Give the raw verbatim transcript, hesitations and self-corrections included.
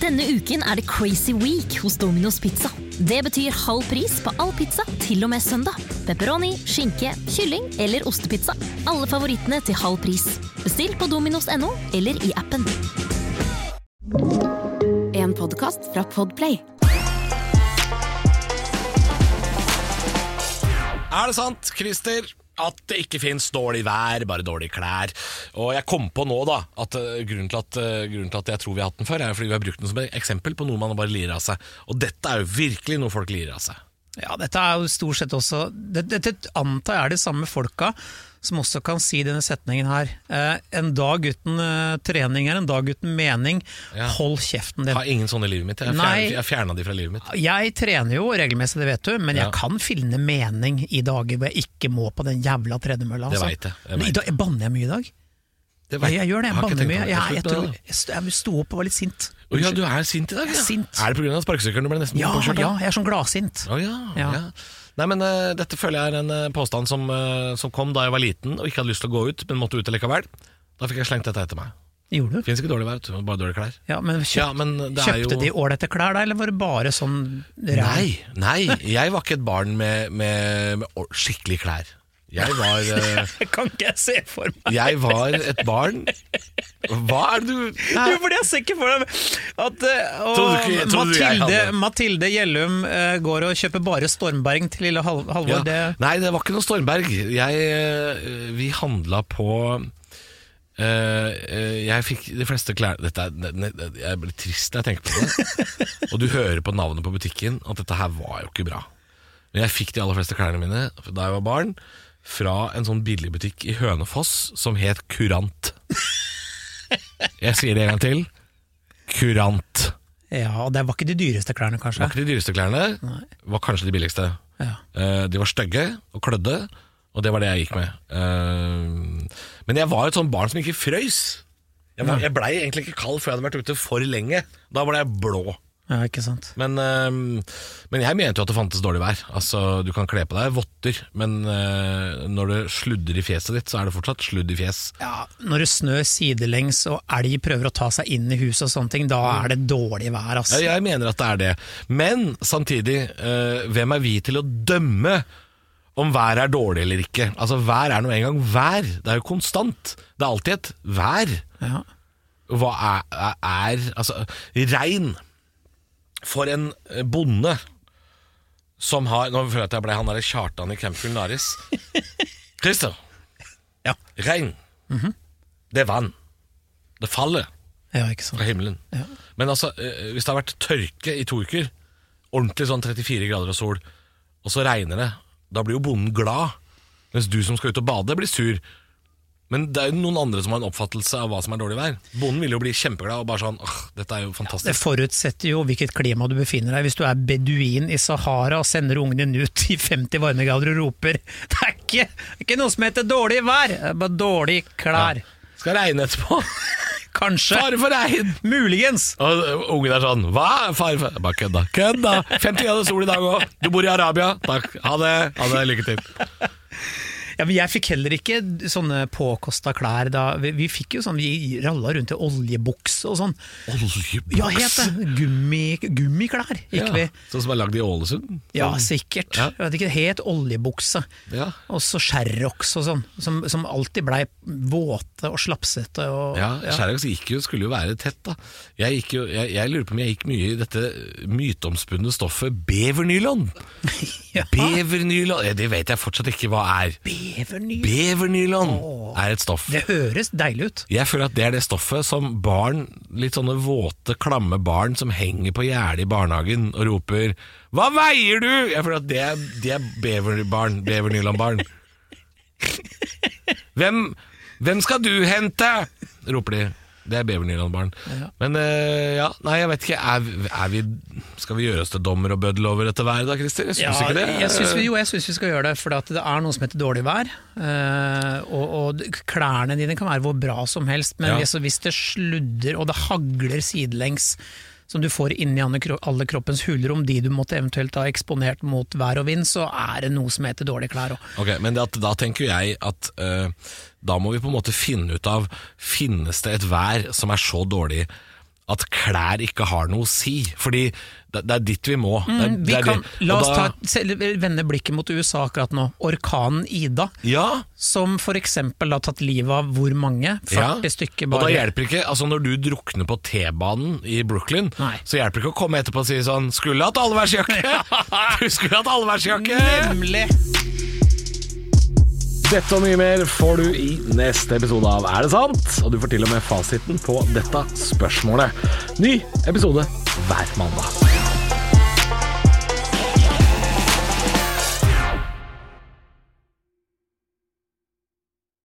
Denne uken er det Crazy Week hos Domino's Pizza. Det betyr halv pris på all pizza til og med søndag. Pepperoni, skinke, kylling eller ostepizza. Alle favorittene til halv pris. Bestill på dominos punktum no eller i appen. En podcast fra Podplay. Er det sant, Christer, at det ikke finnes dårlig vær, bare dårlige klær? Og jeg kom på nå da at uh, grunnen, til at, uh, grunnen til at jeg tror vi har hatt den før, er fordi vi har brukt den som et eksempel på noe man bare lirer av seg. Og dette er jo virkelig noe folk lirer av seg. Ja, dette er jo stort sett også Dette det, det antar jeg er de samme folka som også kan si denne setningen her. Eh, en dag uten uh, trening er en dag uten mening. Ja. Hold kjeften din. Jeg har ingen sånne i livet mitt. Jeg, fjern, jeg fjernet de fra livet mitt. Jeg trener jo regelmessig, det vet du, men ja. jeg kan finne mening i dager hvor jeg ikke må på den jævla tredemølla. Det altså. vet jeg. jeg, vet. I dag, jeg banner jeg mye i dag. Det vet. Jeg, jeg gjør det, jeg, jeg banner mye. Jeg, jeg, jeg, tror, jeg, jeg sto opp og var litt sint. Oh, ja, du er sint i dag? Ja. Sint. Er det på grunn av sparkesykkelen du ble nesten ja, påkjørt? Ja, jeg er sånn gladsint. Oh, ja, ja. ja. Nei, men uh, dette føler jeg er en uh, påstand som, uh, som kom da jeg var liten og ikke hadde lyst til å gå ut, men måtte ut likevel. Da fikk jeg slengt dette etter meg. Gjorde du? Finnes ikke dårlig vær, bare dårlige klær. Ja, men, kjøpt, ja, men kjøpte jo... de ålreite klær da, eller var det bare sånn ræv? Nei, nei, jeg var ikke et barn med, med, med skikkelig klær. Jeg var uh, Kan ikke jeg se for meg. Jeg var et barn. Hva er det du Nei. Jo, fordi jeg ser ikke for deg at uh, og ikke, Mathilde, Mathilde Gjellum uh, går og kjøper bare Stormberg til lille Hal Halvor. Ja. Det... Nei, det var ikke noe Stormberg. Jeg, uh, vi handla på uh, uh, Jeg fikk de fleste klær Dette er, jeg blir trist når jeg tenker på det. Og du hører på navnet på butikken at dette her var jo ikke bra. Men jeg fikk de aller fleste klærne mine da jeg var barn fra en sånn billigbutikk i Hønefoss som het Kurant. Jeg sier det en gang til. Kurant. Ja, og det var ikke de dyreste klærne, kanskje? Det var ikke de dyreste klærne. Nei. Var kanskje de billigste. Ja. uh, De var stygge og klødde, og det var det jeg gikk med. uh, Men jeg var et sånn barn som ikke frøys. Jeg, var, jeg ble egentlig ikke kald før jeg hadde vært ute for lenge. Da ble jeg blå. Ja, ikke sant. Men, uh, men jeg mente jo at det fantes dårlig vær. Altså, du kan kle på deg votter, men uh, når det sludder i fjeset ditt, så er det fortsatt sludd i fjes. Ja, når det snør sidelengs og elg prøver å ta seg inn i huset og sånne ting, da er det dårlig vær, altså. Ja, jeg mener at det er det. Men samtidig, uh, hvem er vi til å dømme om vær er dårlig eller ikke? Altså, vær er nå en gang vær. Det er jo konstant. Det er alltid et vær. Ja. Hva er, er, er altså, regn for en bonde som har, nå føler jeg at jeg ble han der Kjartan i Camp Culinaris. Christer, ja. Regn, mm-hmm. Det er vann. Det faller ja, ikke sant. Fra himmelen. Ja. Men altså, hvis det har vært tørke i to uker, ordentlig sånn trettifire grader og sol, og så regner det, da blir jo bonden glad, mens du som skal ut og bade blir sur. Men det er jo noen andre som har en oppfattelse av hva som er dårlig vær. Bonden vil jo bli kjempeglad og bare sånn, åh, dette er jo fantastisk. Ja, det forutsetter jo hvilket klima du befinner deg. Hvis du er beduin i Sahara og sender ungen din ut i femti varmegrader og roper, det er ikke, ikke noe som heter dårlig vær, det er bare dårlig klær. Ja. Skal regne etterpå. Kanskje. Fare for regn. Muligens. Og ungen er sånn, hva? Fare for... Bare kødda. Kødda. femti grader sol i dag også. Du bor i Arabia. Takk. Ha det. Ha det. Lykke til. Ja, men jeg fikk heller ikke sånne påkosta klær da. Vi, vi fikk jo sånn, vi ralla rundt i oljebukse og sånn. Oljebukse? Ja, helt det. Gummi, gummiklær gikk ja, vi. Sånn som er lagd i Ålesund? Sånn. Ja, sikkert. Ja. Jeg vet ikke, helt oljebukse. Ja. Og så Sherrox og sånn, som, som alltid ble våte og slapsete. Og, ja, ja. Sherrox gikk jo, skulle jo være tett da. Jeg, gikk jo, jeg, jeg lurer på om jeg gikk mye i dette myteomspunne stoffet bevernylon. Ja. Bevernylon, det vet jeg fortsatt ikke hva er. Bevernylon? Bevernylon er et stoff. Det høres deilig ut. Jeg føler at det er det stoffet som barn, litt sånne våte, klamme barn som henger på gjerdet i barnehagen og roper, hva veier du? Jeg føler at det er, det er beverbarn, bevernylonbarn. Hvem, hvem skal du hente? Roper de. Det er bevernylonbarn. Ja. Men uh, ja, nei, jeg vet ikke, er, er vi, skal vi gjøre oss til dommer og bødel over dette været da, Christer? Jeg synes ja, ikke det. Jeg synes vi, jo, jeg synes vi skal gjøre det, for det er noe som heter dårlig vær, uh, og, og klærne dine kan være hvor bra som helst, men ja. hvis, hvis det sludder og det hagler sidelengs, som du får inn i alle kroppens hulrom, de du måtte eventuelt ha eksponert mot vær og vind, så er det noe som heter dårlige klær også. Ok, men det, da tenker jeg at uh, da må vi på en måte finne ut av, finnes det et vær som er så dårlig at klær ikke har noe å si, fordi det, det er dit vi må. Det er, Mm, vi det er kan, det. la Og oss da- ta, selv- vende blikket mot U S A akkurat nå. Orkanen Ida, Ja, som for eksempel har tatt livet av hvor mange? førti ja. stykker Og da bare. hjelper ikke, altså når du drukner på T-banen i Brooklyn, Nei. så hjelper det ikke å komme etterpå og si sånn, skulle hatt allværsjakke! Du skulle hatt allværsjakke! Nemlig! Dette og mye mer får du i neste episode av Er det sant? Og du får til og med fasiten på dette spørsmålet. Ny episode hver mandag.